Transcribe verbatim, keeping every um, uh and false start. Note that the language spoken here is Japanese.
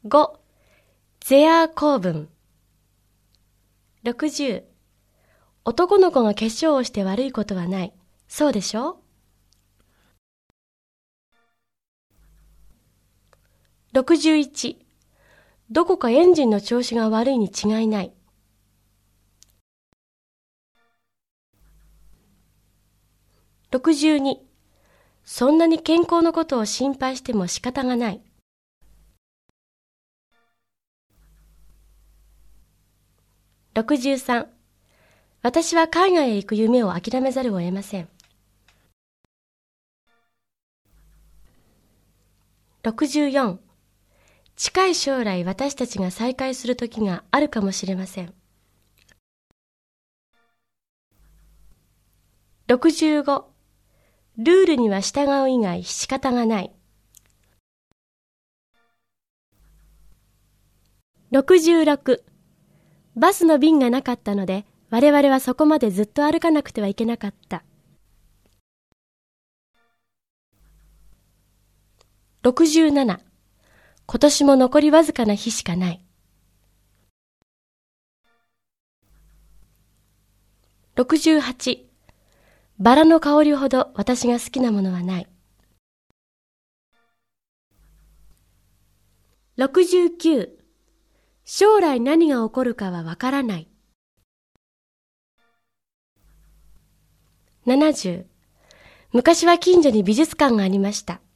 ご、ゼアー構文。ろくじゅう、男の子が化粧をして悪いことはない。そうでしょ？ろくじゅういち、どこかエンジンの調子が悪いに違いない。ろくじゅうに、そんなに健康のことを心配しても仕方がない。ろくじゅうさん、私は海外へ行く夢を諦めざるを得ません。ろくじゅうよん、近い将来私たちが再会する時があるかもしれません。ろくじゅうご、ルールには従う以外仕方がない。ろくじゅうろく、バスの便がなかったので我々はそこまでずっと歩かなくてはいけなかった。ろくじゅうなな、今年も残りわずかな日しかない。ろくじゅうはち、バラの香りほど私が好きなものはない。ろくじゅうきゅう、将来何が起こるかはわからない。ななじゅう、昔は近所に美術館がありました。